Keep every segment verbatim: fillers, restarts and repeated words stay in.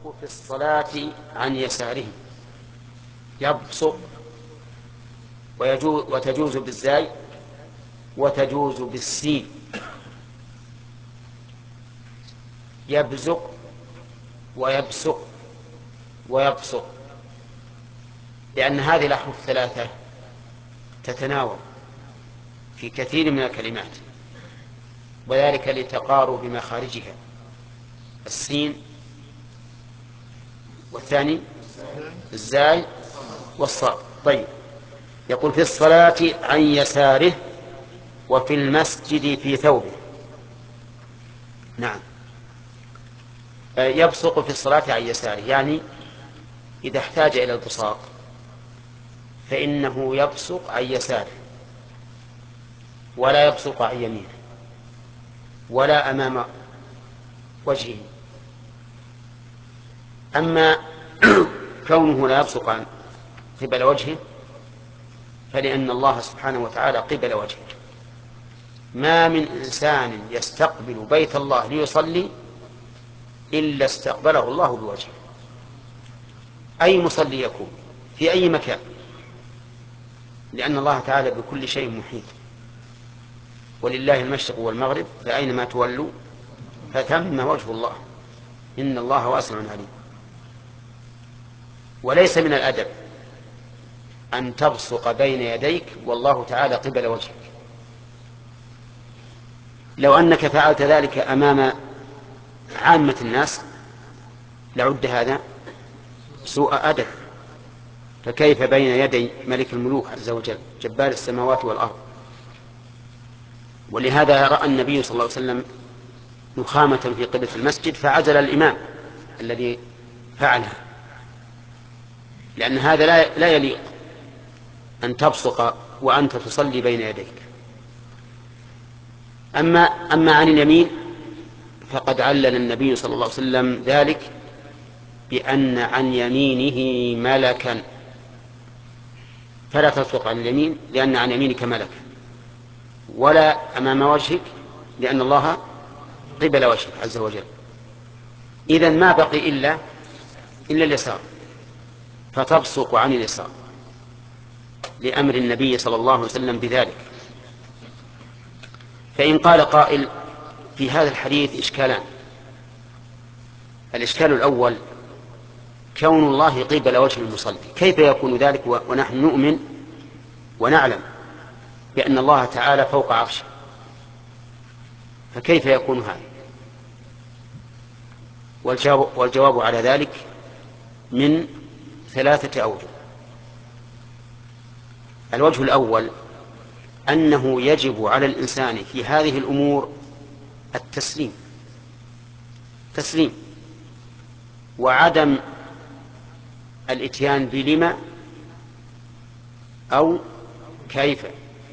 يبصق في الصلاة عن يساره. يبصق ويجوز وتجوز بالزاي وتجوز بالسين. يبزق ويبصق ويبصق، لأن هذه الأحرف الثلاثة تتناوب في كثير من الكلمات، وذلك لتقارب مخارجها، السين والثاني الزاي والصاد. طيب، يقول في الصلاة عن يساره وفي المسجد في ثوبه. نعم، يبصق في الصلاة عن يساره، يعني إذا احتاج إلى البصاق فإنه يبصق عن يساره ولا يبصق عن يمينه ولا أمام وجهه. أما كونه لا يبصق عن قبل وجهه فلأن الله سبحانه وتعالى قبل وجهه. ما من إنسان يستقبل بيت الله ليصلي إلا استقبله الله بوجهه، أي مصلي يكون في أي مكان، لأن الله تعالى بكل شيء محيط. ولله المشرق والمغرب فأينما تولوا فثم وجه الله، إن الله واسع عليم. وليس من الأدب أن تبصق بين يديك والله تعالى قبل وجهك. لو أنك فعلت ذلك أمام عامة الناس لعد هذا سوء أدب، فكيف بين يدي ملك الملوك عز وجل جبار السماوات والأرض؟ ولهذا رأى النبي صلى الله عليه وسلم نخامة في قبلة المسجد فعزل الإمام الذي فعلها، لأن هذا لا لا يليق أن تبصق وأنت تصلي بين يديك. أما أما عن اليمين فقد علل النبي صلى الله عليه وسلم ذلك بأن عن يمينه ملكا، فلا تبصق عن اليمين لأن عن يمينك ملك، ولا أمام وجهك لأن الله قبل وجهك عز وجل. إذن ما بقي إلا إلا اليسار، فتبصق عن اليسار لأمر النبي صلى الله عليه وسلم بذلك. فإن قال قائل في هذا الحديث إشكالان. الإشكال الأول كون الله قبل وجه المصلي، كيف يكون ذلك ونحن نؤمن ونعلم بأن الله تعالى فوق عرشه؟ فكيف يكون هذا؟ والجواب, والجواب على ذلك من ثلاثة أوجه. الوجه الأول أنه يجب على الإنسان في هذه الأمور التسليم تسليم وعدم الإتيان بلما أو كيف.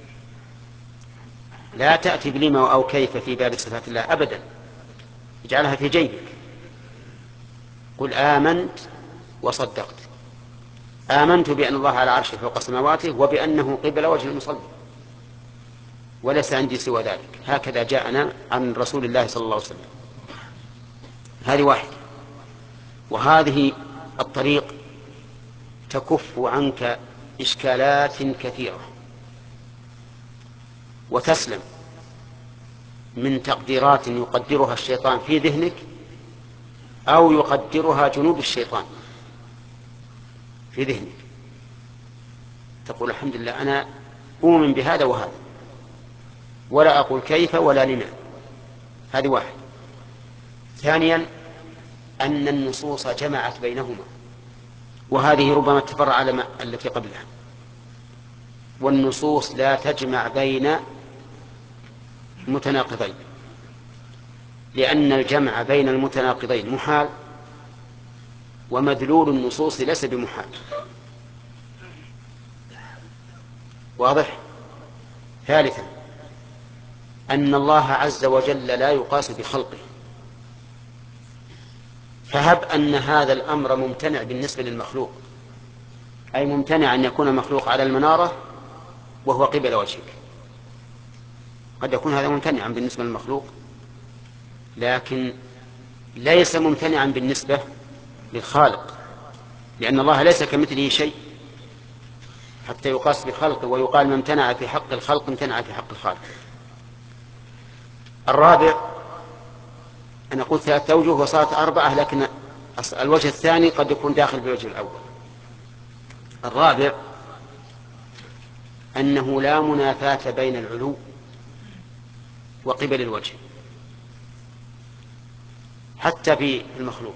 لا تأتي بلما أو كيف في باب صفات الله أبدا، اجعلها في جيبك. قل آمنت وصدقت، آمنت بأن الله على عرشه فوق سماواته وبأنه قبل وجه المصلي، وليس عندي سوى ذلك، هكذا جاءنا عن رسول الله صلى الله عليه وسلم. هذه واحد. وهذه الطريق تكف عنك إشكالات كثيرة وتسلم من تقديرات يقدرها الشيطان في ذهنك أو يقدرها جنود الشيطان في ذهنك. تقول الحمد لله أنا أؤمن بهذا وهذا، ولا أقول كيف ولا لما. هذه واحد. ثانيا أن النصوص جمعت بينهما، وهذه ربما تفرع على التي قبلها. والنصوص لا تجمع بين متناقضين، لأن الجمع بين المتناقضين محال، ومدلول النصوص ليس بمحال. واضح؟ ثالثا أن الله عز وجل لا يقاس بخلقه، فهب أن هذا الأمر ممتنع بالنسبة للمخلوق، أي ممتنع أن يكون مخلوق على المنارة وهو قبل وجهك، قد يكون هذا ممتنعا بالنسبة للمخلوق، لكن ليس ممتنعا بالنسبة بالخالق، لأن الله ليس كمثله شيء حتى يقاس بخلقه، ويقال من امتنع في حق الخلق امتنع في حق الخالق. الرابع أنا قلت ثلاثة أوجه وصارت أربعة، لكن الوجه الثاني قد يكون داخل بالوجه الأول. الرابع أنه لا منافاة بين العلو وقبل الوجه حتى في المخلوق.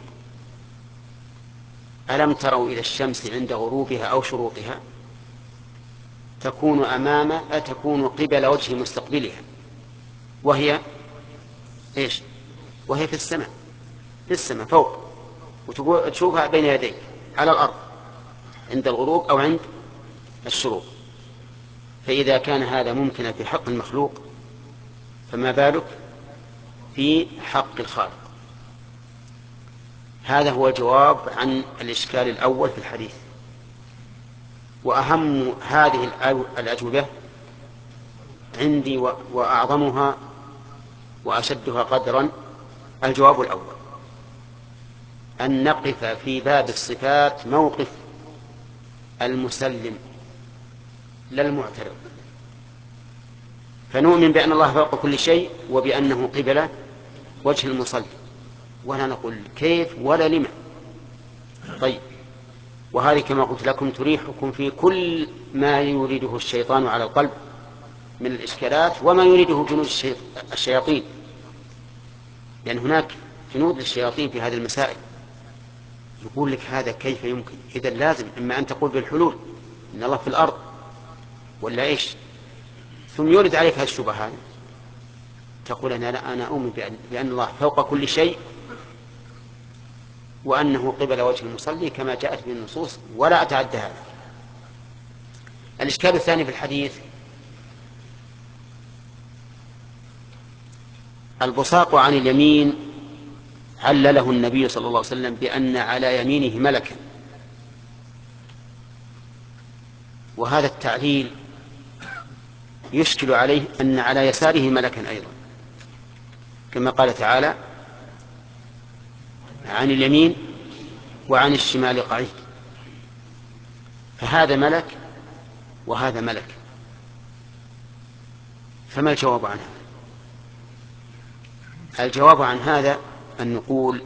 ألم تروا إلى الشمس عند غروبها أو شروقها تكون أمام تكون قبل وجه مستقبلها، وهي إيش؟ وهي في السماء، في السماء فوق، وتشوفها بين يديك على الأرض عند الغروب أو عند الشروق. فإذا كان هذا ممكنا في حق المخلوق فما بالك في حق الخالق. هذا هو الجواب عن الإشكال الأول في الحديث. وأهم هذه الأجوبة عندي وأعظمها وأشدها قدرا الجواب الأول، أن نقف في باب الصفات موقف المسلم لا المعترض، فنؤمن بأن الله فوق كل شيء وبأنه قبل وجه المصلي، ولا نقول كيف ولا لما. طيب، وهذه كما قلت لكم تريحكم في كل ما يريده الشيطان على القلب من الإشكالات وما يريده جنود الشياطين، لأن هناك جنود للشياطين في هذه المسائل. يقول لك هذا كيف يمكن؟ إذا لازم إما أن تقول بالحلول إن الله في الأرض ولا إيش، ثم يورد عليك هذه الشبهات تقول أنا لا أنا أؤمن بأن, بأن الله فوق كل شيء وأنه قبل وجه المصلي كما جاءت به النصوص ولا أتعدى هذا. الإشكال الثاني في الحديث البصاق عن اليمين، علله النبي صلى الله عليه وسلم بأن على يمينه ملكا، وهذا التعليل يشكل عليه أن على يساره ملكا أيضا، كما قال تعالى عن اليمين وعن الشمال قعيد، فهذا ملك وهذا ملك، فما الجواب عن هذا؟ الجواب عن هذا أن نقول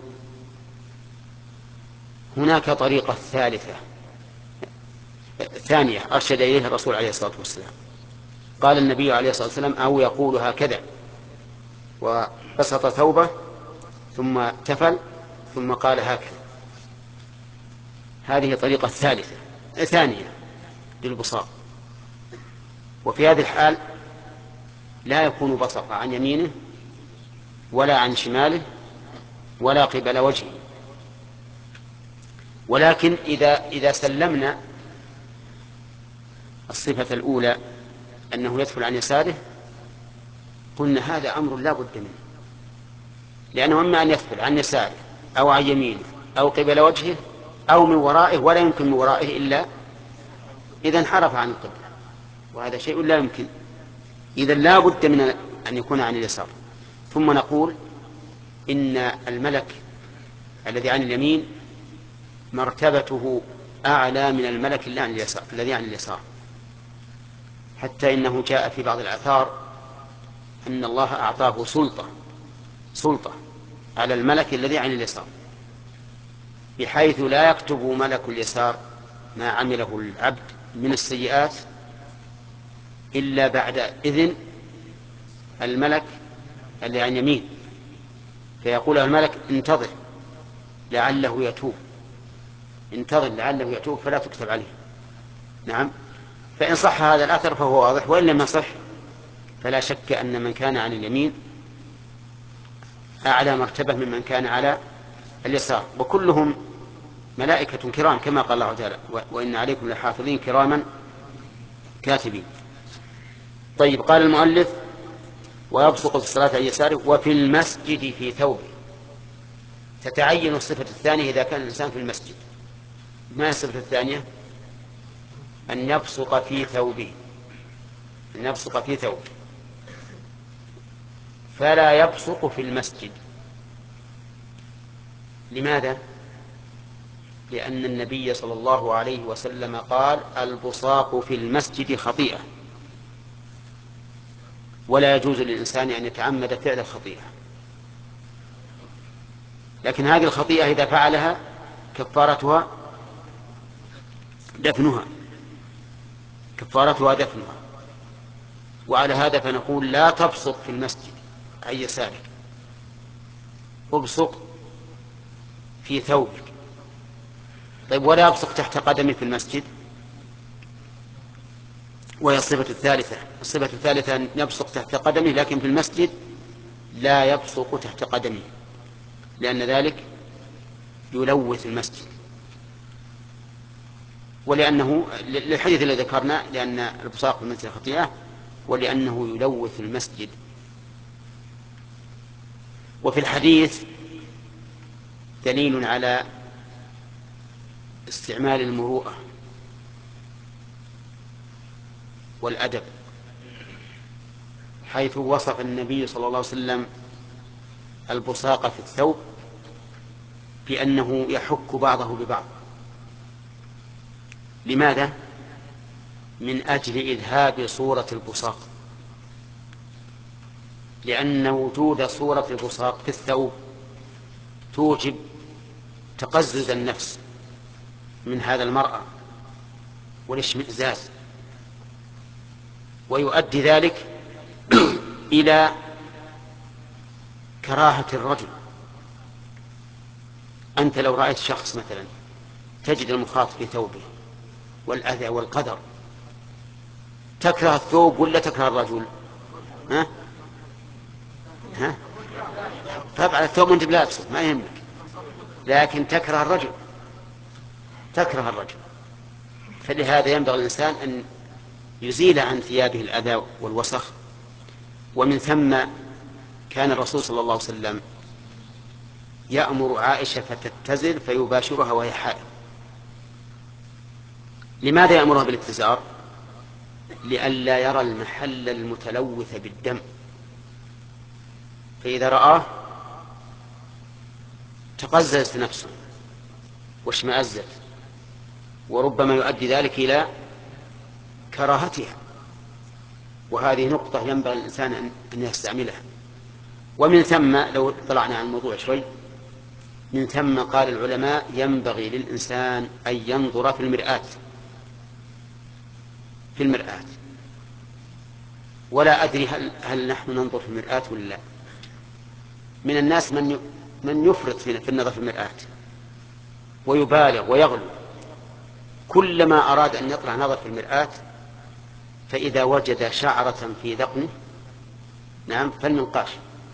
هناك طريقة ثالثة ثانية أرشد إليها الرسول عليه الصلاة والسلام. قال النبي عليه الصلاة والسلام أو يقول هكذا وبسط ثوبه ثم تفل ثم قال هكذا. هذه طريقة ثالثة ثانية للبصاق، وفي هذه الحال لا يكون بصق عن يمينه ولا عن شماله ولا قبل وجهه. ولكن إذا, إذا سلمنا الصفة الأولى أنه يدخل عن يساره قلنا هذا أمر لا بد منه، لأنه إما أن يدخل عن يساره أو عن يمينه أو قبل وجهه أو من ورائه، ولا يمكن من ورائه إلا إذا انحرف عن القبلة، وهذا شيء لا يمكن. إذا لا بد من أن يكون عن اليسار. ثم نقول إن الملك الذي عن اليمين مرتبته أعلى من الملك الذي عن اليسار الذي عن اليسار، حتى إنه جاء في بعض الآثار أن الله أعطاه سلطة سلطة على الملك الذي عن اليسار، بحيث لا يكتب ملك اليسار ما عمله العبد من السيئات إلا بعد إذن الملك الذي عن يمين، فيقول الملك انتظر لعله يتوب، انتظر لعله يتوب فلا تكتب عليه. نعم، فإن صح هذا الأثر فهو واضح، وإن لم يصح فلا شك أن من كان عن اليمين أعلى مرتبة ممن كان على اليسار، وكلهم ملائكة كرام كما قال الله تعالى وإن عليكم لحافظين كراما كاتبين. طيب، قال المؤلف ويبصق في الصلاة عن يساره وفي المسجد في ثوبه. تتعين الصفة الثانية إذا كان الإنسان في المسجد. ما هي الصفة الثانية؟ أن يبصق في ثوبه، أن يبصق في ثوبه، فلا يبصق في المسجد. لماذا؟ لأن النبي صلى الله عليه وسلم قال البصاق في المسجد خطيئة، ولا يجوز للإنسان أن يتعمد فعل الخطيئة. لكن هذه الخطيئة إذا فعلها كفارتها دفنها كفارتها دفنها وعلى هذا فنقول لا تبصق في المسجد عن يسارك، ابصق في ثوبك. طيب ولا يبصق تحت قدمه في المسجد، وهي الصفة الثالثة. الصفة الثالثة أن يبصق تحت قدمه، لكن في المسجد لا يبصق تحت قدمه، لأن ذلك يلوث المسجد. ولأنه للحديث الذي ذكرنا، لأن البصاق في المسجد خطيئة، ولأنه يلوث المسجد. وفي الحديث دليل على استعمال المروءة والأدب، حيث وصف النبي صلى الله عليه وسلم البصاق في الثوب بأنه يحك بعضه ببعض. لماذا؟ من أجل إذهاب صورة البصاق، لأن وجود صورة البصاق في الثوب توجب تقزز النفس من هذا المرأة والاشمئزاز، ويؤدي ذلك إلى كراهة الرجل. أنت لو رأيت شخص مثلا تجد المخاط في ثوبه والأذى والقدر، تكره الثوب ولا تكره الرجل؟ ها؟ ها؟ طبعا الثوب أنت بلابسه ما يهمك، لكن تكره الرجل تكره الرجل فلهذا ينبغي الإنسان أن يزيل عن ثيابه الأذى والوسخ. ومن ثم كان الرسول صلى الله عليه وسلم يأمر عائشة فتتزر فيباشرها وهي حائض. لماذا يأمرها بالاتزار؟ لئلا يرى المحل المتلوث بالدم، فإذا رآه تقززت نفسه واشمأزت، وربما يؤدي ذلك إلى كراهتها. وهذه نقطة ينبغي الإنسان أن يستعملها. ومن ثم لو طلعنا عن الموضوع شوي، من ثم قال العلماء ينبغي للإنسان أن ينظر في المرآة في المرآة ولا أدري هل, هل نحن ننظر في المرآة ولا لا. من الناس من من يفرط في النظر في المرآة ويبالغ ويغلو، كلما أراد أن يطلع نظر في المرآة فإذا وجد شعرة في ذقنه نعم فالمنقاش،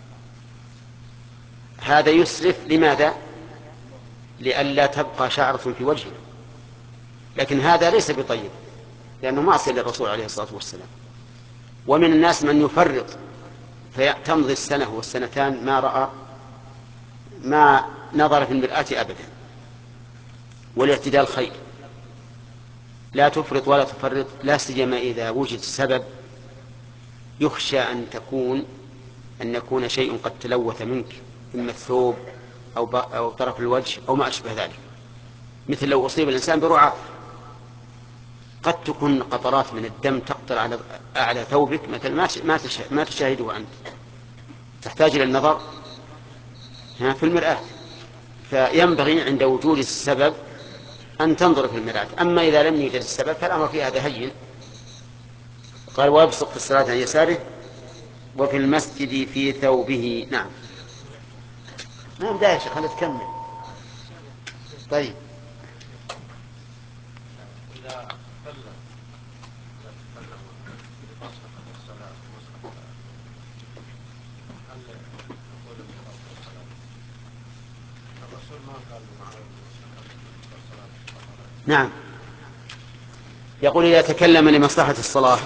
هذا يسرف. لماذا؟ لئلا تبقى شعرة في وجهه، لكن هذا ليس بطيب لأنه معصية للرسول عليه الصلاة والسلام. ومن الناس من يفرط فتمضي السنة والسنتان ما رأى ما نظر في المرآة أبدا. والاعتدال خير، لا تفرط ولا تفرط، لا سيما إذا وجد سبب يخشى أن تكون أن يكون شيء قد تلوث منك، إما الثوب أو, أو طرف الوجه أو ما أشبه ذلك. مثل لو أصيب الإنسان برعاف قد تكون قطرات من الدم تقطر على أعلى ثوبك مثل ما ما تشاهده أنت، تحتاج إلى النظر في المرآة. فينبغي عند وجود السبب أن تنظر في المرآة. أما إذا لم يوجد السبب فالأمر في هذا هين. قال ويبصق في الصلاة عن يساره وفي المسجد في ثوبه. نعم نعم دا يا شيخ خلينا تكمل. طيب نعم يقول إذا تكلم لمصلحة الصلاة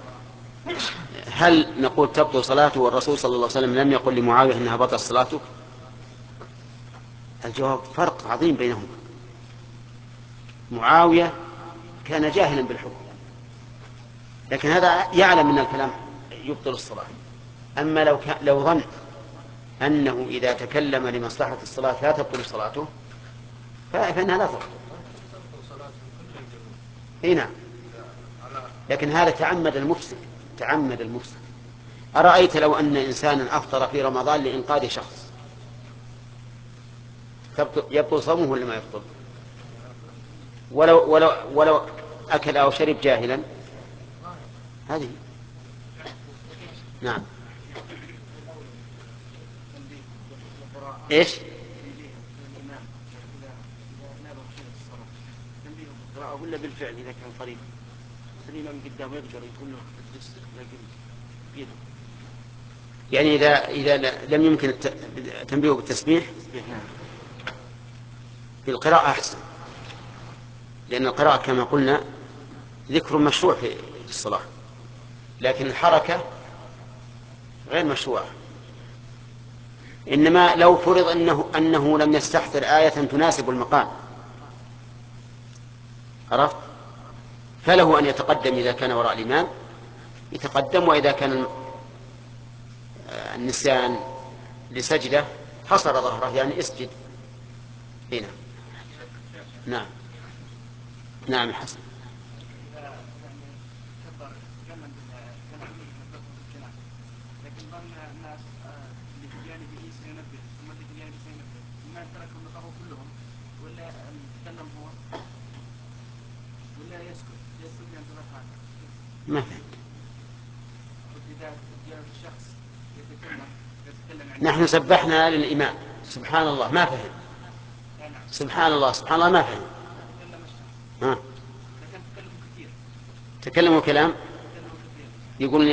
هل نقول تبطل صلاته والرسول صلى الله عليه وسلم لم يقل لمعاوية أنها بطل صلاتك؟ الجواب فرق عظيم بينهما. معاوية كان جاهلا بالحكم، لكن هذا يعلم أن الكلام يبطل الصلاة. أما لو, لو ظن أنه إذا تكلم لمصلحة الصلاة لا تبطل صلاته فإنها لا تبطل. اي نعم، لكن هذا تعمد المفسد، تعمد المفسد. أرأيت لو أن إنسانا أفطر في رمضان لإنقاذ شخص، يبطل صومه ولا ما يبطل؟ ولو ولو ولو أكل أو شرب جاهلا، هذه نعم. إيش؟ ولا بالفعل إذا كان قريب الإمام قدامه يقدر يقول له الدس لكن بيده. يعني إذا إذا لم يمكن التنبيه بالتسبيح في القراءة أحسن، لأن القراءة كما قلنا ذكر مشروع في الصلاة، لكن الحركة غير مشروعة. إنما لو فرض أنه, أنه لم يستحضر آية تناسب المقام، عرفت، فله أن يتقدم إذا كان وراء الإمام يتقدم، وإذا كان النسيان لسجدة حصر ظهره يعني اسجد هنا. نعم نعم حسن. لكن ظن الناس اللي في جانبه سينبه ثم اللي في جانبه سينبه، ما تركهم نقروا كلهم ولا يتكلم هو ولا يسكت يسكت ينتبه هذا؟ ما فهمت. إذا جاء الشخص يتكلم يتكلم عن نحن سبحنا للإمام سبحان الله ما فهم، سبحان الله سبحان الله ما فهم. ها. تكلموا كلام يقول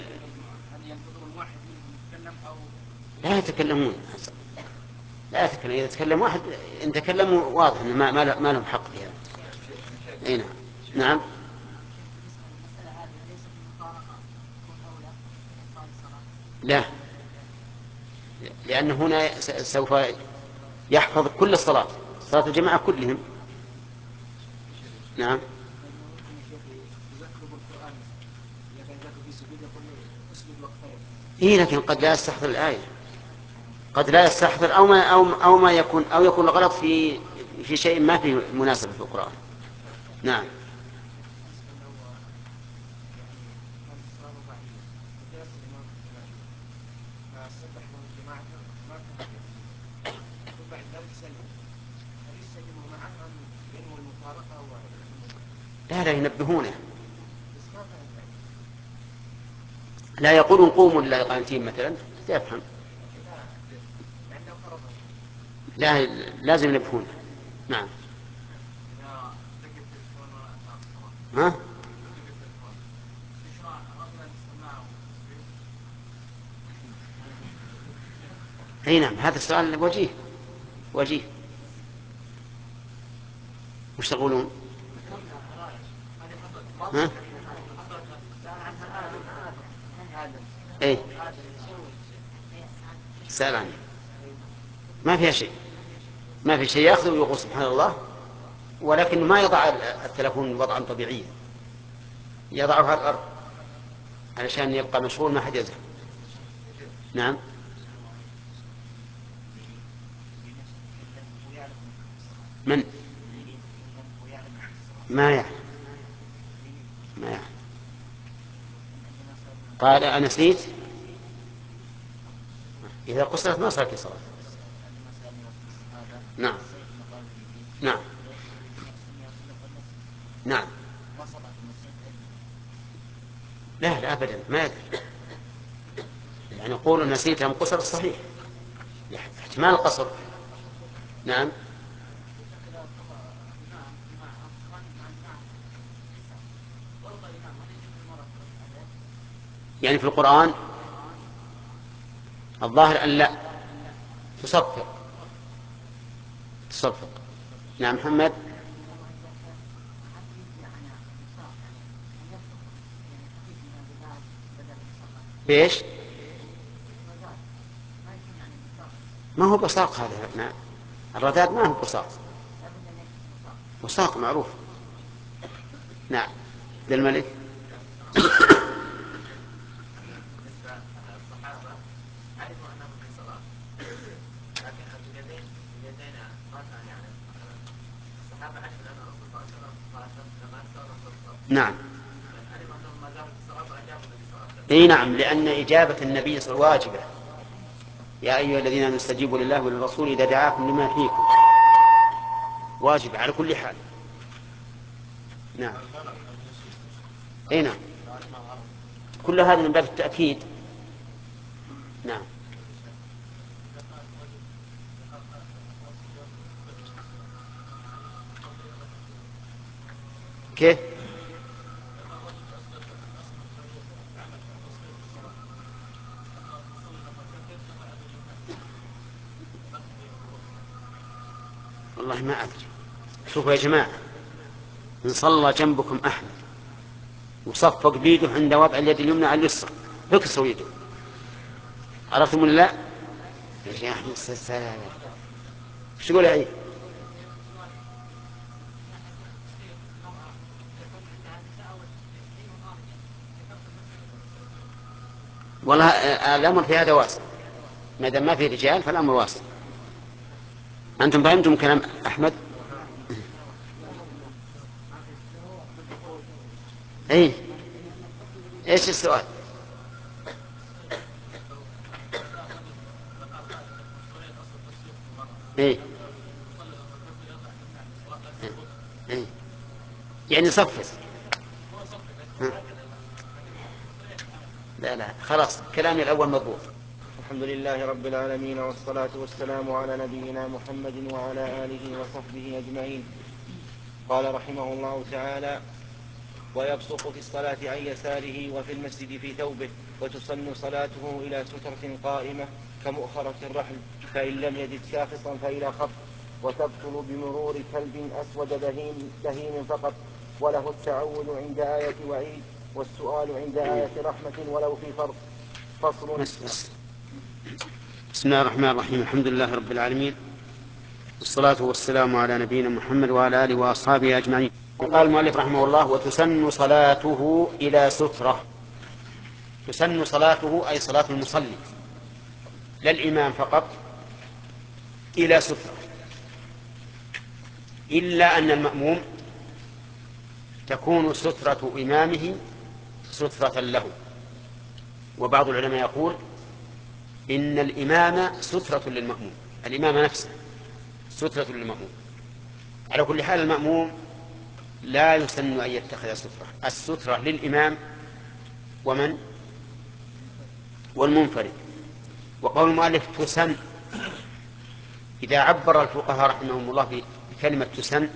لا يتكلمون، لا يتكلم. إذا تكلم واحد إن تكلموا واضح إن ما ما لهم حق فيها. أي نعم. نعم. لا، لأن هنا سوف يحفظ كل الصلاة، صلاة الجماعة كلهم. نعم. إيه لكن قد لا يستحضر الآية، قد لا يستحضر أو ما أو أو ما يكون أو يكون الغلط في في شيء ما فيه مناسبة في القرآن. نعم. لا لا ينبهونه، لا يقولون قوموا لله قانتين مثلا يفهم، لا لازم ينبهونه. نعم. ها؟ اي نعم، هذا السؤال وجيه وجيه. وش تقولون؟ ها؟ ايه سأل عنه ما فيها شيء، ما في شيء، ياخذ ويقول سبحان الله، ولكن ما يضع التلفون وضعا طبيعيا، يضعه على الأرض علشان يبقى مشغول ما حد يزعل. نعم. من؟ ما يعلم، ما يعلم. قال أنا نسيت، إذا قصرت ما صار في صلاة. نعم نعم نعم. لا لا أبدا ما يدري، يعني قول نسيت أم قصر صحيح، احتمال القصر. نعم. يعني في القرآن الظاهر أن لا تصفق تصفق. نعم محمد. بإيش؟ ما هو بصاق هذا. نعم الرداد ما هو بصاق، بصاق معروف. نعم للملك. نعم. اي نعم، لأن إجابة النبي صلى الله عليه وسلم واجبة. يا أيها الذين آمنوا استجيبوا لله وللرسول إذا دعاكم لما يحييكم، واجب على كل حال. نعم. اي نعم، كل هذا من باب التأكيد. نعم. كيف؟ والله ما أدري. شوفوا يا جماعة، إن صلى جنبكم أحمد وصفق بيده عند وضع اليد اليمنى على اليسرى فكسروا يده، عرفتم ولا لا؟ يا شيخ أحمد السلام، ايش تقول يا عيد؟ والله الأمر في هذا واسع، ما دام ما في رجال فالأمر واسع. أنتم فهمتم كلام أحمد؟ أي إيش السؤال؟ إيه؟ إيه؟ يعني صفص. لا لا خلاص، كلامي الأول مضبوط. الحمد لله رب العالمين، والصلاة والسلام على نبينا محمد وعلى آله وصحبه أجمعين. قال رحمه الله تعالى: ويبصق في الصلاة عن يساره وفي المسجد في ثوبه، وتسن صلاته إلى سترة قائمة كمؤخرة الرحل، فإن لم يجد شاخصا فإلى خط، وتبطل بمرور كلب أسود بهيم, بهيم فقط، وله التعود عند آية وعيد، والسؤال عند آية رحمة ولو في فرض. فصل. بس بس. بسم الله الرحمن الرحيم، الحمد لله رب العالمين، والصلاة والسلام على نبينا محمد وعلى آله وأصحابه أجمعين. قال المؤلف رحمه الله: وتسن صلاته إلى سترة. تسن صلاته أي صلاة المصلي، لا الإمام فقط، إلى سترة، إلا أن المأموم تكون سترة إمامه سترة له. وبعض العلماء يقول إن الإمام سترة للمأموم، الإمام نفسه سترة للمأموم. على كل حال المأموم لا يسن أن يتخذ سترة، السترة للإمام ومن والمنفرد. وقول المؤلف تسن، إذا عبر الفقهاء رحمهم الله بكلمة تسن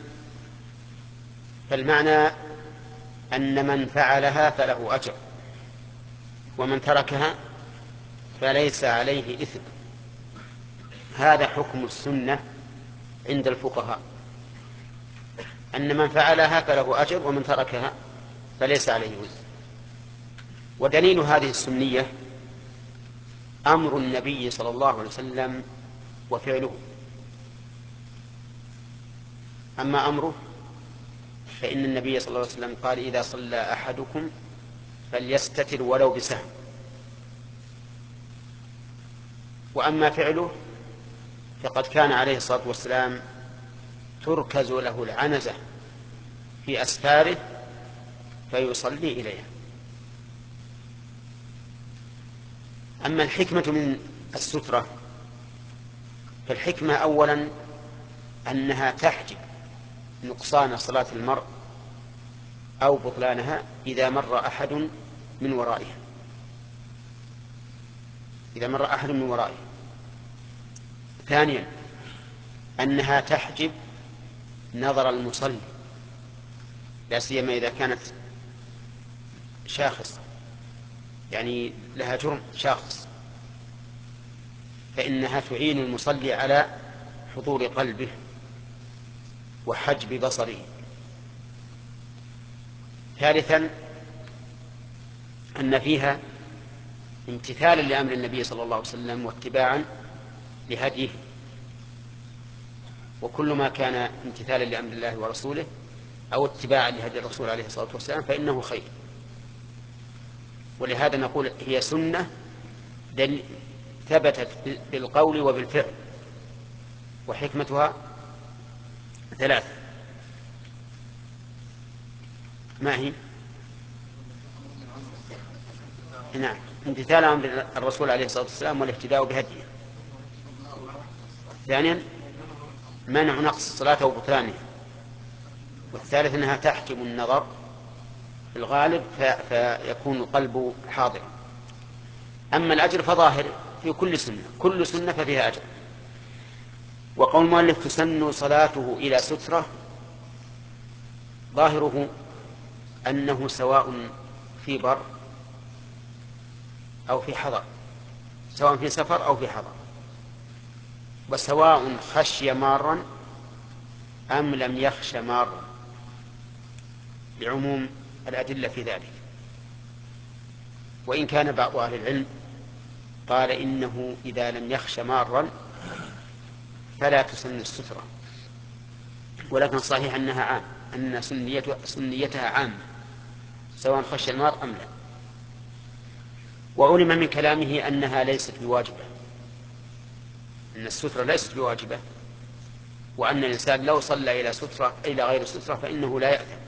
فالمعنى أن من فعلها فله أجر، ومن تركها فليس عليه إثم. هذا حكم السنة عند الفقهاء، أن من فعلها فله أجر ومن تركها فليس عليه وزر. ودليل هذه السنية أمر النبي صلى الله عليه وسلم وفعله. أما أمره فإن النبي صلى الله عليه وسلم قال: إذا صلى أحدكم فليستتر ولو بسهم. وأما فعله فقد كان عليه الصلاة والسلام تركز له العنزة في أسفاره فيصلي إليها. أما الحكمة من السترة فالحكمة أولا أنها تحجب نقصان صلاة المرء أو بطلانها إذا مر أحد من ورائها، إذا مر أحد من ورائه. ثانيا أنها تحجب نظر المصلي، لا سيما إذا كانت شاخص، يعني لها جرم شاخص، فإنها تعين المصلي على حضور قلبه وحجب بصره. ثالثا أن فيها امتثالا لأمر النبي صلى الله عليه وسلم واتباعا لهديه، وكل ما كان امتثالا لأمر الله ورسوله أو اتباعا لهدي الرسول عليه الصلاة والسلام فإنه خير. ولهذا نقول هي سنة ثبتت بالقول وبالفعل. وحكمتها ثلاث: ما هي؟ نعم، امتثال أمر الرسول عليه الصلاة والسلام والاهتداء بهديه. ثانيا منع نقص الصلاة وبطلانها. والثالث أنها تحجب النظر في الغالب فيكون القلب حاضرا. أما الأجر فظاهر في كل سنة، كل سنة ففيها أجر. وقول المؤلف تسن صلاته إلى سترة ظاهره أنه سواء في بر أو في حضر، سواء في سفر أو في حضر، وسواء خشي مارا أم لم يخش مارا، لعموم الأدلة في ذلك. وإن كان بعض أهل العلم قال إنه إذا لم يخش مارا فلا تسن السترة، ولكن صحيح أنها عام، أن سنيتها عامة سواء خشي المار أم لا. وعلم من كلامه أنها ليست بواجبة، أن السترة ليست بواجبة، وأن الإنسان لو صلى إلى سترة إلى غير سترة فإنه لا يأثم.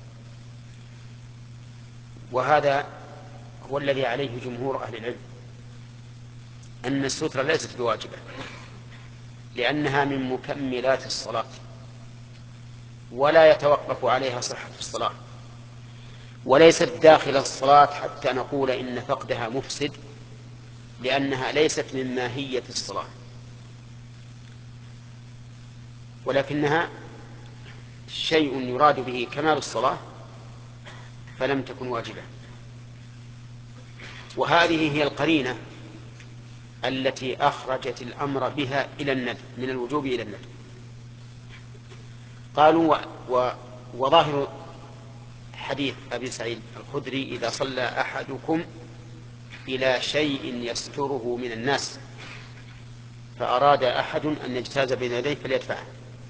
وهذا هو الذي عليه جمهور أهل العلم، أن السترة ليست بواجبة لأنها من مكملات الصلاة ولا يتوقف عليها صحة الصلاة، وليست داخل الصلاة حتى نقول إن فقدها مفسد، لأنها ليست من ماهية الصلاة، ولكنها شيء يراد به كمال الصلاة فلم تكن واجبة. وهذه هي القرينة التي أخرجت الأمر بها إلى الندب، من الوجوب إلى الندب. قالوا و... و... وظاهر حديث أبي سعيد الخدري إذا صلى أحدكم إلى شيء يستره من الناس فأراد أحد أن يجتاز بين يديه فليدفعه،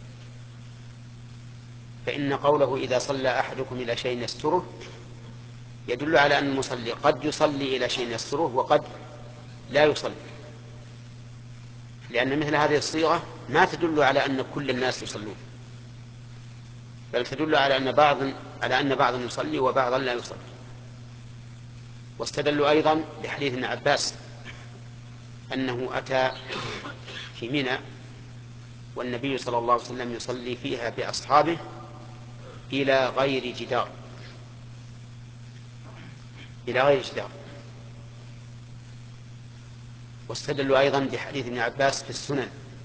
فإن قوله إذا صلى أحدكم إلى شيء يستره يدل على أن المصلي قد يصلي إلى شيء يستره وقد لا يصلي، لأن مثل هذه الصيغة ما تدل على أن كل الناس يصلون، بل تدل على أن بعض على أن بعضا يصلي وبعضا لا يصلي. واستدلوا أيضا بحديث ابن عباس أنه أتى في منى والنبي صلى الله عليه وسلم يصلي فيها بأصحابه إلى غير جدار، إلى غير جدار. واستدلوا أيضا بحديث ابن عباس في السنن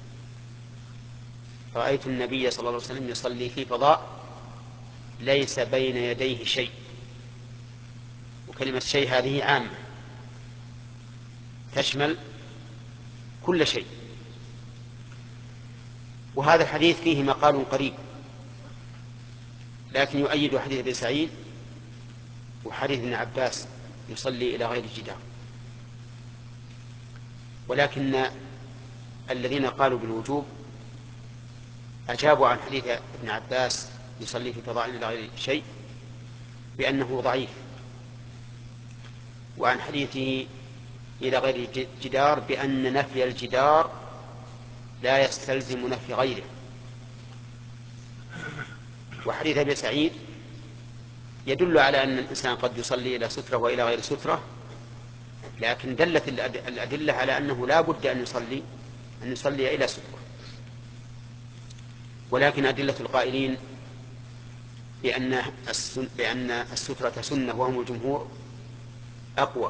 رأيت النبي صلى الله عليه وسلم يصلي في فضاء ليس بين يديه شيء، وكلمة شيء هذه عامة تشمل كل شيء. وهذا الحديث فيه مقال قريب، لكن يؤيد حديث ابن سعيد وحديث ابن عباس يصلي إلى غير الجدار. ولكن الذين قالوا بالوجوب أجابوا عن حديث ابن عباس يصلي في فضاء إلى غير شيء بأنه ضعيف، وعن حديثه إلى غير جدار بأن نفي الجدار لا يستلزم نفي غيره. وحديث ابي سعيد يدل على أن الإنسان قد يصلي إلى سترة وإلى غير سترة، لكن دلت الأدلة على أنه لا بد أن يصلي أن يصلي إلى سترة. ولكن أدلة القائلين بأن بأن السترة سنة وهم الجمهور أقوى،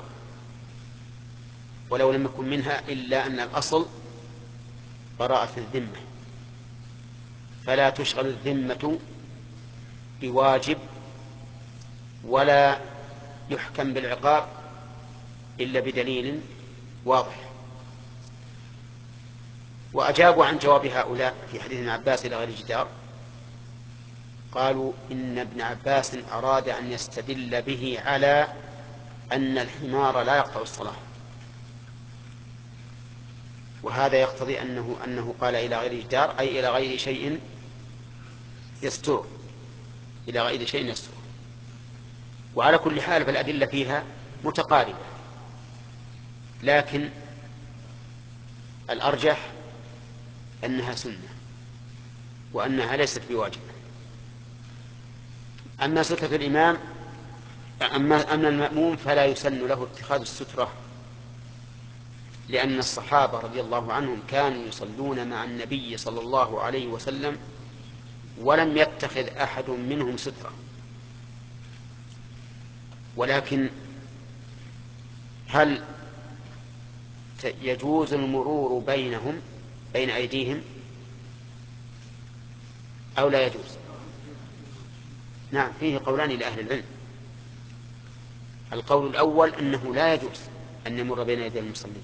ولو لم يكن منها إلا أن الأصل براءة الذمة، فلا تشغل الذمة بواجب ولا يحكم بالعقاب إلا بدليل واضح. وأجابوا عن جواب هؤلاء في حديث ابن عباس إلى غير الجدار، قالوا إن ابن عباس أراد أن يستدل به على أن الحمار لا يقطع الصلاة، وهذا يقتضي أنه, أنه قال إلى غير جدار أي إلى غير شيء يستر، إلى غير شيء يستر. وعلى كل حال فالأدلة فيها متقاربة، لكن الأرجح أنها سنة وأنها ليست بواجبة. أما سترة الإمام أما أما المأموم فلا يسن له اتخاذ السترة، لأن الصحابة رضي الله عنهم كانوا يصلون مع النبي صلى الله عليه وسلم ولم يتخذ أحد منهم سترة. ولكن هل يجوز المرور بينهم بين أيديهم أو لا يجوز؟ نعم، فيه قولان لأهل العلم. القول الأول أنه لا يجوز أن يمر بين يدي المصلين،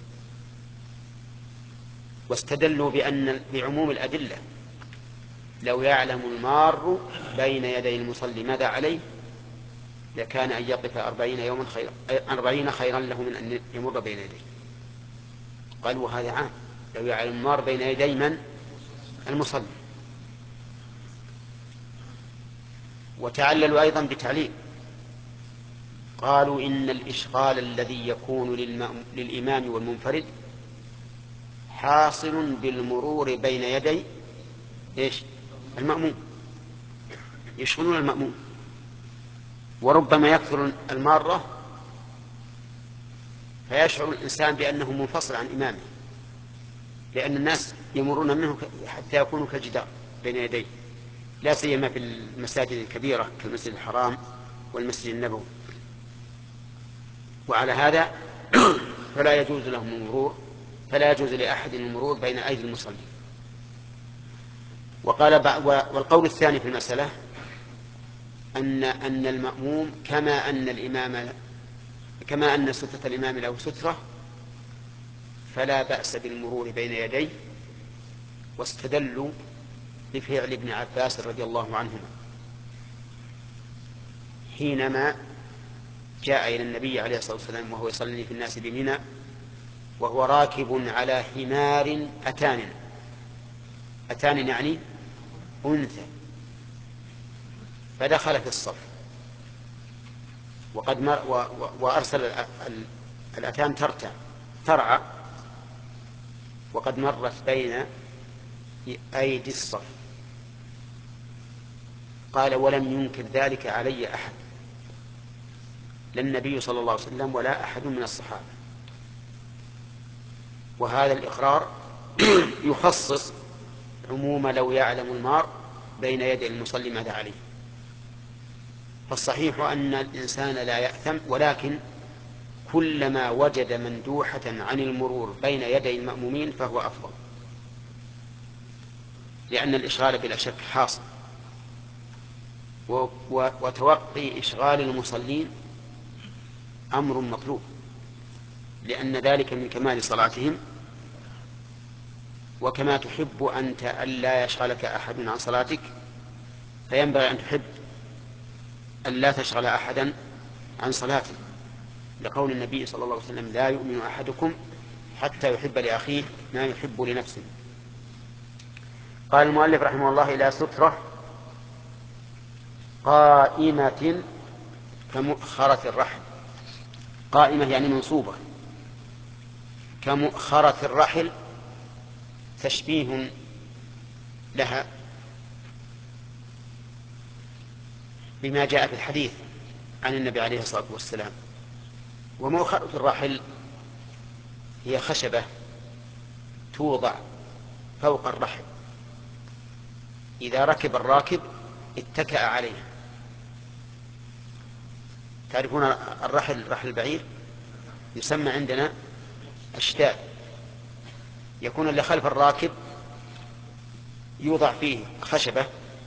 واستدلوا بأن بعموم الأدلة لو يعلم المار بين يدي المصلي ماذا عليه لكان أن يقف أربعين يوما خيرا أربعين خيرا له من أن يمر بين يديه. قالوا هذا عام، لو يعلم المار بين يدي من؟ المصلي. وتعللوا أيضا بتعليل، قالوا إن الإشغال الذي يكون للإمام والمنفرد حاصل بالمرور بين يدي إيش؟ المأموم، يشغلون المأموم، وربما يكثر المارة فيشعر الإنسان بأنه منفصل عن إمامه، لأن الناس يمرون منه حتى يكونوا كالجدار بين يديه، لا سيما في المساجد الكبيرة كالمسجد الحرام والمسجد النبوي. وعلى هذا فلا يجوز لهم المرور، فلا يجوز لأحد المرور بين أيدي المصلين. وقال والقول الثاني في المسألة أن أن المأموم كما أن الإمام كما أن سترة الإمام له سترة فلا بأس بالمرور بين يديه، واستدلوا بفعل ابن عباس رضي الله عنهما حينما جاء إلى النبي عليه الصلاة والسلام وهو يصلي في الناس بمنى وهو راكب على حمار أتان أتان يعني أنثى، فدخل في الصف وقد مر و و وأرسل الأتان ترتع ترعى وقد مرت بين أيدي الصف. قال ولم ينكر ذلك علي أحد، لا النبي صلى الله عليه وسلم ولا أحد من الصحابة. وهذا الإقرار يخصص عموم لو يعلم المار بين يدي المصلي ماذا عليه. فالصحيح أن الإنسان لا يأثم، ولكن كلما وجد مندوحة عن المرور بين يدي المأمومين فهو أفضل، لأن الإشغال بلا شك حاصل، وتوقي إشغال المصلين أمر مطلوب، لأن ذلك من كمال صلاتهم. وكما تحب أنت أن لا يشغلك أحد عن صلاتك فينبغي أن تحب أن لا تشغل أحدا عن صلاته، لقول النبي صلى الله عليه وسلم لا يؤمن أحدكم حتى يحب لأخيه ما يحب لنفسه. قال المؤلف رحمه الله إلى سترة قائمة كمؤخرة الرحل. قائمة يعني منصوبة، كمؤخرة الرحل تشبيه لها بما جاء في الحديث عن النبي عليه الصلاة والسلام. ومؤخرة الرحل هي خشبة توضع فوق الرحل، إذا ركب الراكب اتكأ عليها. تعرفون الرحل رحل البعير يسمى عندنا أشداد، يكون اللي خلف الراكب يوضع فيه خشبة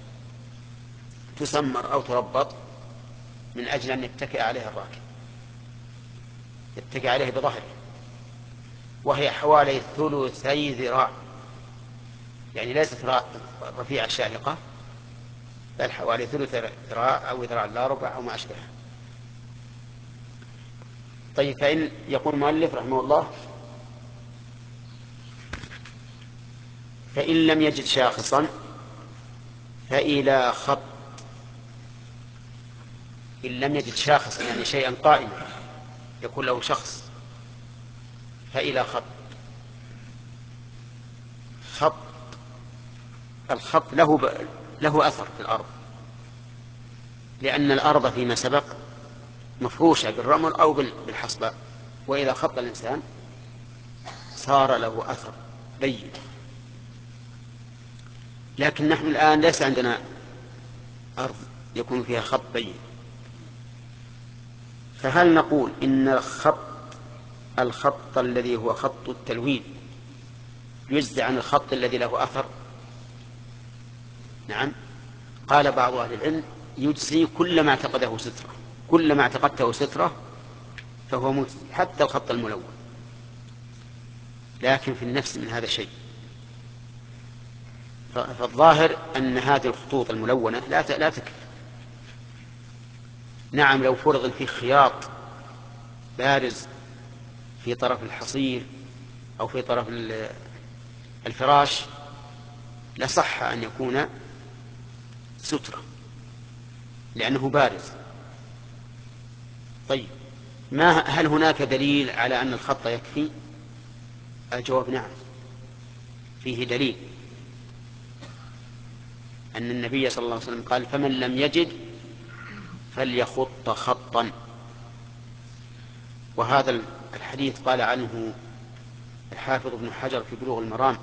تسمر أو تربط من أجل أن يتكئ عليها الراكب، يتكئ عليه بظهره، وهي حوالي ثلثي ذراع، يعني ليست رفيعة شاهقة بل حوالي ثلث ذراع أو ذراع لا ربع أو ما أشبهه. طيب، فإن يقول المؤلف رحمه الله فإن لم يجد شاخصا فإلى خط. إن لم يجد شاخصا يعني شيئا قائما يكون له شخص، فإلى خط. خط الخط له ب... له أثر في الأرض، لأن الأرض فيما سبق مفروشة بالرمل أو بالحصبة، وإذا خط الإنسان صار له أثر بين. لكن نحن الآن ليس عندنا أرض يكون فيها خط بين، فهل نقول إن الخط الخط الذي هو خط التلوين يجزي عن الخط الذي له أثر؟ نعم، قال بعض أهل العلم يجزي كلما اعتقده سترة، كلما اعتقدته سترة فهو مجزي، حتى الخط الملون. لكن في النفس من هذا شيء، فالظاهر أن هذه الخطوط الملونة لا لا تكفي. نعم، لو فرض فيه خياط بارز في طرف الحصير أو في طرف الفراش لصح أن يكون سترة لأنه بارز. طيب، ما هل هناك دليل على أن الخط يكفي؟ الجواب نعم، فيه دليل أن النبي صلى الله عليه وسلم قال: فمن لم يجد فليخط خطا. وهذا الحديث قال عنه الحافظ ابن حجر في بلوغ المرام: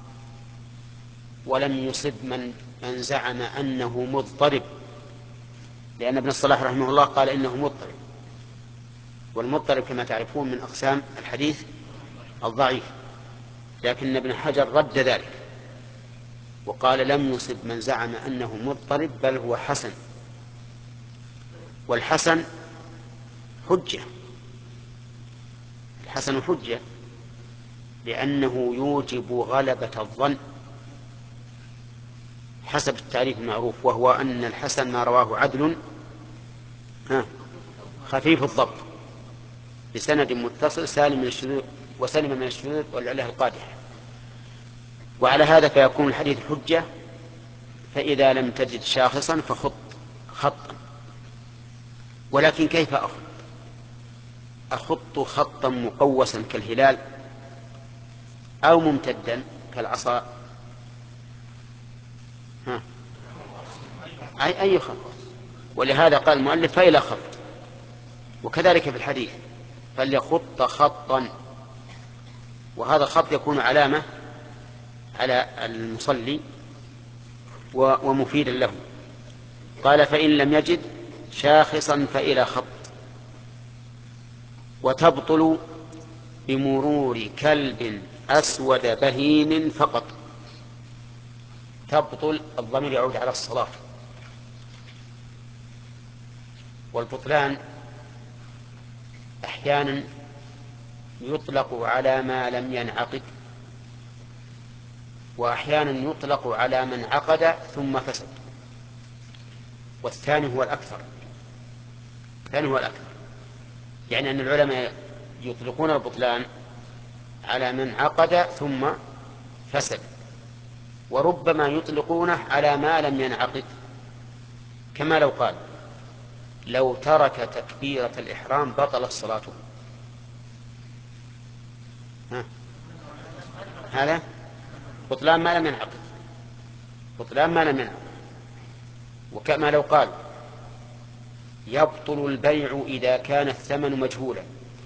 ولم يصب من من زعم أنه مضطرب، لأن ابن الصلاح رحمه الله قال إنه مضطرب، والمضطرب كما تعرفون من أقسام الحديث الضعيف، لكن ابن حجر رد ذلك وقال: لم يصب من زعم أنه مضطرب، بل هو حسن. والحسن حجة، الحسن حجة لأنه يوجب غلبة الظن حسب التعريف المعروف، وهو أن الحسن ما رواه عدل خفيف الضبط بسند متصل سالم من الشذوذ وسلم من الشذوذ والعلة القادحة. وعلى هذا فيكون الحديث حجة. فإذا لم تجد شاخصا فخط خطا. ولكن كيف أخط؟ أخط خطا مقوسا كالهلال أو ممتدا كالعصا؟ ها. أي أي خط. ولهذا قال المؤلف: فإلى خط. وكذلك في الحديث: فليخط خطا. وهذا الخط يكون علامة على المصلي ومفيدا له. قال: فإن لم يجد شاخصا فإلى خط. وتبطل بمرور كلب أسود بهيم فقط. تبطل، الضمير يعود على الصلاة. والبطلان أحيانا يطلق على ما لم ينعقد، وأحيانا يطلق على من عقد ثم فسد، والثاني هو الأكثر. الثاني هو الأكثر، يعني أن العلماء يطلقون البطلان على من عقد ثم فسد، وربما يطلقونه على ما لم ينعقد، كما لو قال: لو ترك تكبيرة الإحرام بطلت صلاته. ها. هذا بطلان ما لم ينعقد، بطلان ما لم ينعقد. وكما لو قال: يبطل البيع إذا كان الثمن مجهولا.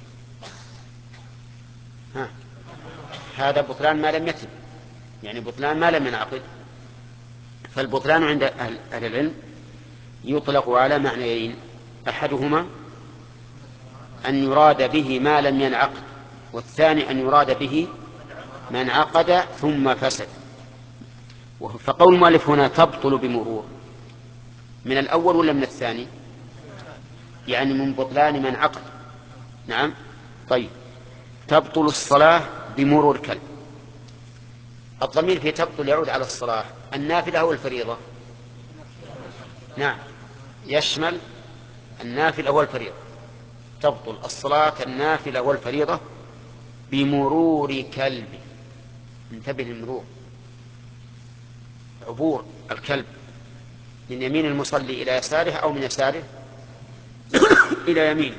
ها. هذا بطلان ما لم يتم، يعني بطلان ما لم ينعقد. فالبطلان عند أهل العلم يطلق على معنيين: أحدهما أن يراد به ما لم ينعقد، والثاني أن يراد به ما انعقد ثم فسد. فقول المؤلف هنا تبطل بمرور، من الأول ولا من الثاني؟ يعني من بطلان من عقد. نعم. طيب، تبطل الصلاة بمرور كلب. الضمير في تبطل يعود على الصلاة النافلة أو الفريضة؟ نعم، يشمل النافلة والفريضة. تبطل الصلاة النافلة والفريضة بمرور كلب. انتبه للمرور، عبور الكلب من يمين المصلي إلى يساره أو من يساره إلى يمينه.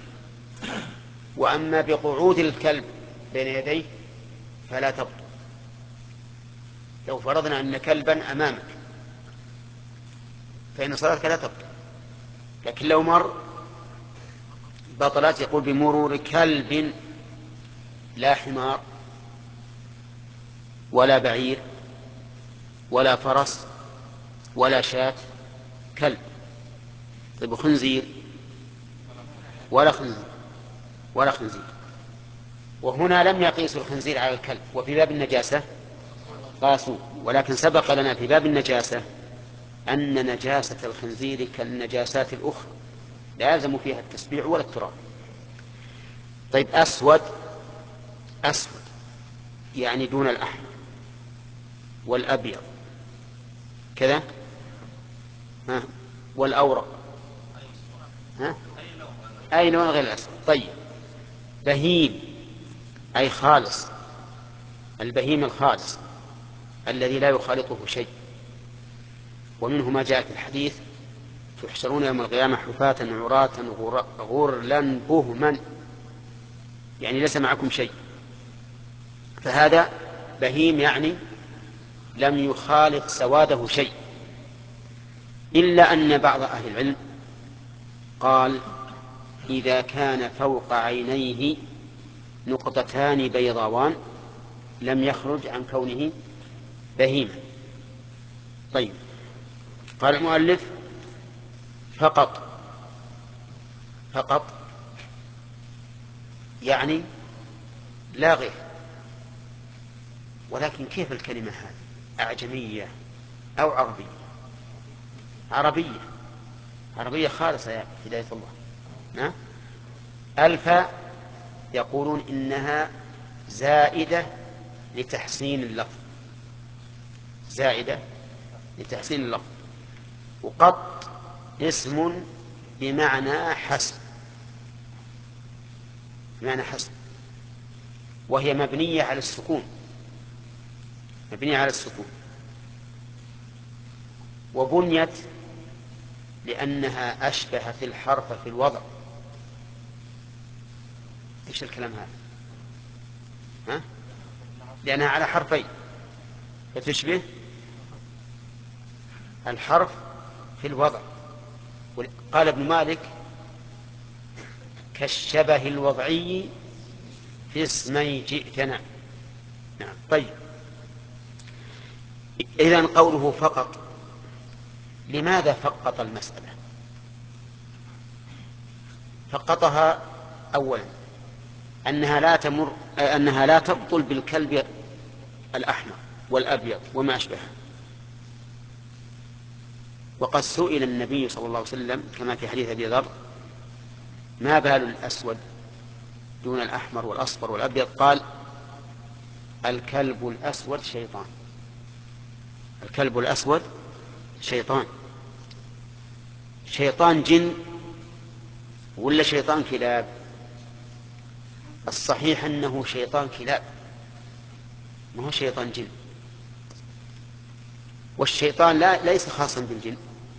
وأما بقعود الكلب بين يديه فلا تبطل. لو فرضنا أن كلبا أمامك فإن صلاتك لا تبطل، لكن لو مر بطلت. يقول بمرور كلب لا حمار ولا بعير ولا فرس ولا شاة، كلب. طيب خنزير ولا خنزير ولا خنزير. وهنا لم يقيسوا الخنزير على الكلب، وفي باب النجاسة قاسوا. ولكن سبق لنا في باب النجاسة أن نجاسة الخنزير كالنجاسات الأخرى لا يلزم فيها التسبيع ولا التراب. طيب أسود، أسود يعني دون الأحمر والأبيض كذا، ها، والأورق، ها، أي لون غير الأسود. طيب بهيم أي خالص، البهيم الخالص الذي لا يخالطه شيء. ومنه ما جاء في الحديث: تحشرون يوم القيامة حفاة عراة غرلا بهما، يعني ليس معكم شيء. فهذا بهيم يعني لم يخالط سواده شيء، إلا أن بعض أهل العلم قال: إذا كان فوق عينيه نقطتان بيضاوان لم يخرج عن كونه بهيما. طيب قال المؤلف: فقط، فقط يعني لا غير. ولكن كيف الكلمة هذه؟ أعجمية أو عربية؟ عربية، عربية خالصة يا هداية الله. نعم. الفاء يقولون إنها زائدة لتحسين اللفظ، زائدة لتحسين اللفظ. وقط اسم بمعنى حسب، بمعنى حسب، وهي مبنية على السكون، مبنية على السكون. وبنيت لأنها أشبهت الحرف في الوضع. إيش الكلام هذا؟ ها؟ لأنها على حرفين فتشبه الحرف في الوضع. قال ابن مالك: كالشبه الوضعي في اسمي جئتنا. نعم. طيب إذن قوله فقط، لماذا فقط المسألة؟ فقطها أولا أنها لا تمر أنها لا تبطل بالكلب الأحمر والأبيض وما أشبهه. وقد سئل النبي صلى الله عليه وسلم كما في حديث أبي ذر: ما بال الأسود دون الأحمر والأصفر والأبيض؟ قال: الكلب الأسود شيطان، الكلب الأسود شيطان. شيطان جن ولا شيطان كلاب؟ الصحيح أنه شيطان كلاب، ما هو شيطان جن. والشيطان لا ليس خاصا بالجن.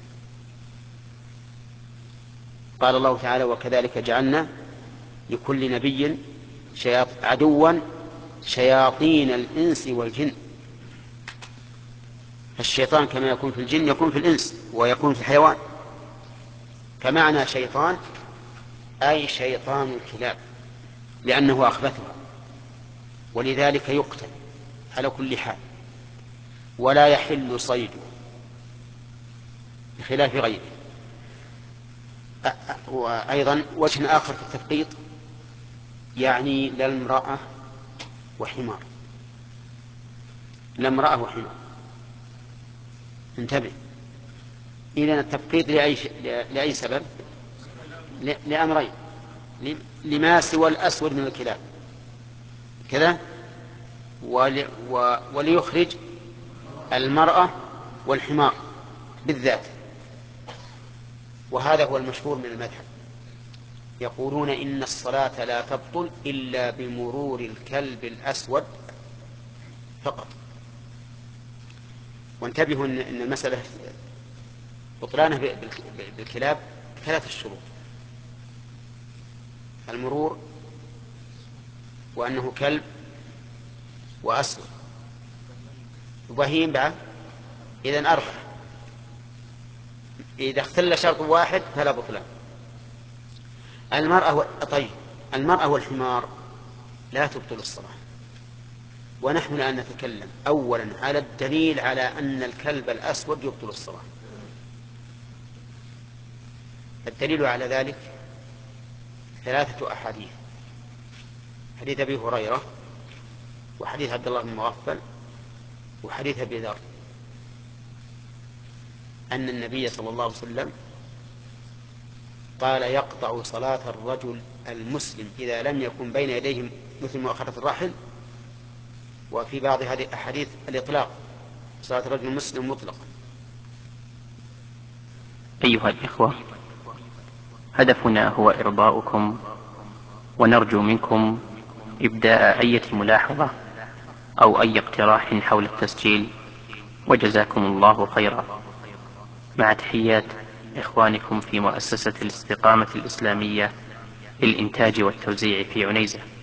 قال الله تعالى: وكذلك جعلنا لكل نبي عدوا شياطين الإنس والجن. الشيطان كما يكون في الجن يكون في الإنس ويكون في الحيوان. كمعنى شيطان أي شيطان الكلاب، لأنه أخبثها، ولذلك يقتل على كل حال ولا يحل صيده بخلاف غيره. وأيضا وجه آخر في التفقيط يعني لا امرأة وحمار، لا امرأة وحمار. انتبه، إذن التفقيط لأي, لأي سبب؟ لأمرين: لما سوى الأسود من الكلاب كذا، وليخرج المرأة والحمار بالذات. وهذا هو المشهور من المذهب، يقولون إن الصلاة لا تبطل إلا بمرور الكلب الأسود فقط. وانتبهوا أن المسألة بطلانه بالكلاب ثلاثة شروط: المرور، وأنه كلب، وأسود، وبهيم بعد، إذن أربعة. إذا اختل شرط واحد فلا بطلان. المرأة و... طيب المرأة والحمار لا تبطل الصلاة. ونحن الآن نتكلم أولا على الدليل على أن الكلب الأسود يبطل الصلاة. الدليل على ذلك ثلاثة أحاديث: حديث أبي هريرة، وحديث عبد الله بن مغفل، وحديث أبي ذر، أن النبي صلى الله عليه وسلم قال: يقطع صلاة الرجل المسلم إذا لم يكن بين يديه مثل مؤخرة الراحل. وفي بعض هذه الأحاديث الإطلاق، صلاة الرجل المسلم مطلقا. أيها الإخوة، هدفنا هو إرضاؤكم، ونرجو منكم إبداء أي ملاحظة أو أي اقتراح حول التسجيل، وجزاكم الله خيرا. مع تحيات إخوانكم في مؤسسة الاستقامة الإسلامية للإنتاج والتوزيع في عنيزة.